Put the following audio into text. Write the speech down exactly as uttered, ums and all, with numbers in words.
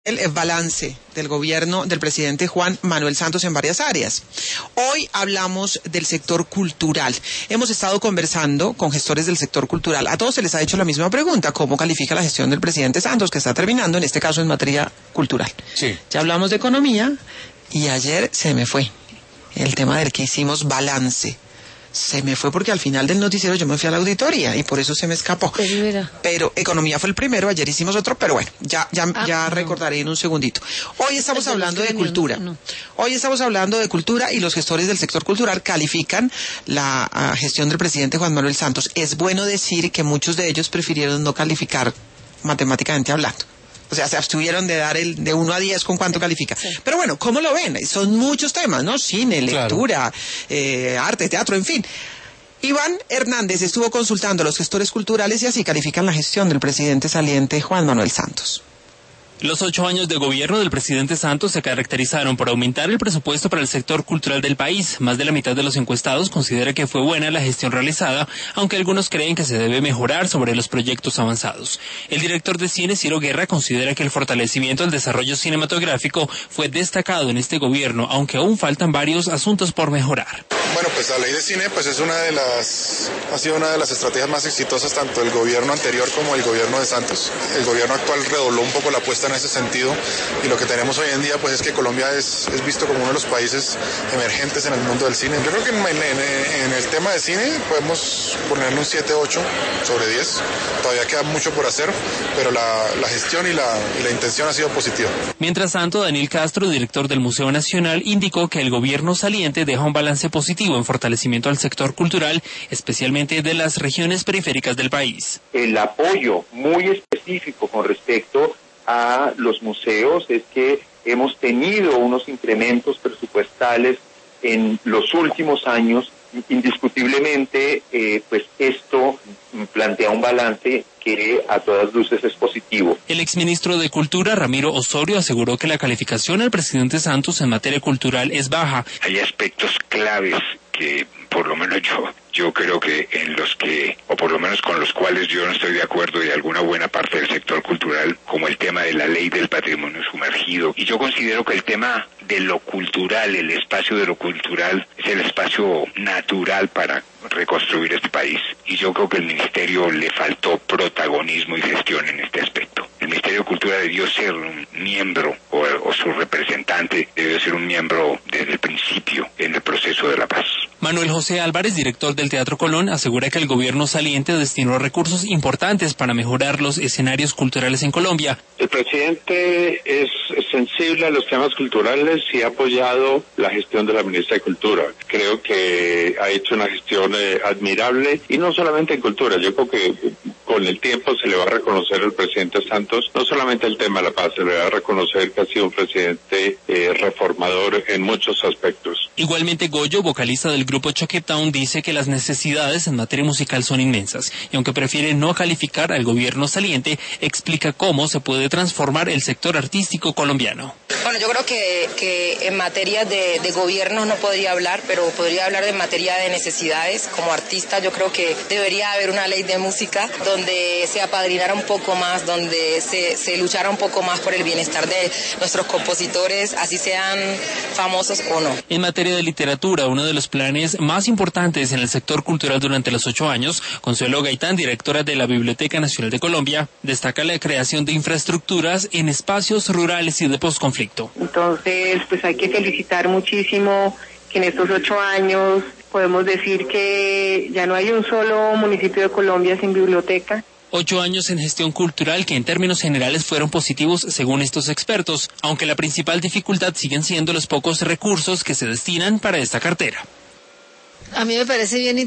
El balance del gobierno del presidente Juan Manuel Santos en varias áreas. Hoy hablamos del sector cultural. Hemos estado conversando con gestores del sector cultural. A todos se les ha hecho la misma pregunta: ¿cómo califica la gestión del presidente Santos, que está terminando, en este caso en materia cultural? Sí. Ya hablamos de economía y ayer se me fue el tema del que hicimos balance. Se me fue porque al final del noticiero yo me fui a la auditoría y por eso se me escapó. Pero economía fue el primero, ayer hicimos otro, pero bueno, ya ya, ah, ya no. recordaré en un segundito. Hoy estamos Pues hablando de cultura. No, no. Hoy estamos hablando de cultura y los gestores del sector cultural califican la uh, gestión del presidente Juan Manuel Santos. Es bueno decir que muchos de ellos prefirieron no calificar matemáticamente hablando. O sea, se abstuvieron de dar el de uno a diez con cuánto califica. Sí. Pero bueno, ¿cómo lo ven? Son muchos temas, ¿no? Cine, lectura, claro. eh, arte, teatro, en fin. Iván Hernández estuvo consultando a los gestores culturales y así califican la gestión del presidente saliente Juan Manuel Santos. Los ocho años de gobierno del presidente Santos se caracterizaron por aumentar el presupuesto para el sector cultural del país. Más de la mitad de los encuestados considera que fue buena la gestión realizada, aunque algunos creen que se debe mejorar sobre los proyectos avanzados. El director de cine, Ciro Guerra, considera que el fortalecimiento del desarrollo cinematográfico fue destacado en este gobierno, aunque aún faltan varios asuntos por mejorar. Bueno, pues la ley de cine pues es una de las, ha sido una de las estrategias más exitosas tanto del gobierno anterior como del gobierno de Santos. El gobierno actual redobló un poco la apuesta en ese sentido y lo que tenemos hoy en día pues es que Colombia es, es visto como uno de los países emergentes en el mundo del cine. Yo creo que en, en, en el tema de cine podemos ponerle un siete ocho sobre diez. Todavía queda mucho por hacer, pero la, la gestión y la, y la intención ha sido positiva. Mientras tanto, Daniel Castro, director del Museo Nacional, indicó que el gobierno saliente deja un balance positivo en fortalecimiento al sector cultural, especialmente de las regiones periféricas del país. El apoyo muy específico con respecto a los museos es que hemos tenido unos incrementos presupuestales en los últimos años. Indiscutiblemente, eh, pues esto plantea un balance que a todas luces es positivo. El exministro de Cultura, Ramiro Osorio, aseguró que la calificación al presidente Santos en materia cultural es baja. Hay aspectos claves que, por lo menos yo, yo creo que en los que, o por lo menos con los cuales yo no estoy de acuerdo y alguna buena parte del sector cultural, como el tema de la ley del patrimonio sumergido. Y yo considero que el tema de lo cultural, el espacio de lo cultural, es el espacio natural para reconstruir este país. Y yo creo que al ministerio le faltó protagonismo y gestión en este aspecto. El Ministerio de Cultura debió ser un miembro, o, o su representante debió ser un miembro desde el principio en el proceso de la paz. Manuel José Álvarez, director del Teatro Colón, asegura que el gobierno saliente destinó recursos importantes para mejorar los escenarios culturales en Colombia. El presidente es sensible a los temas culturales y ha apoyado la gestión de la ministra de Cultura. Creo que ha hecho una gestión eh, admirable, y no solamente en cultura. Yo creo que con el tiempo se le va a reconocer al presidente Santos no solamente el tema de la paz, se le va a reconocer que ha sido un presidente eh, reformador en muchos aspectos. Igualmente, Goyo, vocalista del grupo Choquetown, dice que las necesidades en materia musical son inmensas, y aunque prefiere no calificar al gobierno saliente, explica cómo se puede transformar el sector artístico colombiano. Bueno, yo creo que, que en materia de, de gobierno no podría hablar, pero podría hablar de materia de necesidades. Como artista, yo creo que debería haber una ley de música donde se apadrinara un poco más, donde se, se luchara un poco más por el bienestar de nuestros compositores, así sean famosos o no. En materia de literatura, uno de los planes más importantes en el sector cultural durante los ocho años, Consuelo Gaitán, directora de la Biblioteca Nacional de Colombia, destaca la creación de infraestructuras en espacios rurales y de posconflicto. Entonces, pues hay que felicitar muchísimo que en estos ocho años podemos decir que ya no hay un solo municipio de Colombia sin biblioteca. Ocho años en gestión cultural que en términos generales fueron positivos según estos expertos, aunque la principal dificultad siguen siendo los pocos recursos que se destinan para esta cartera. A mí me parece bien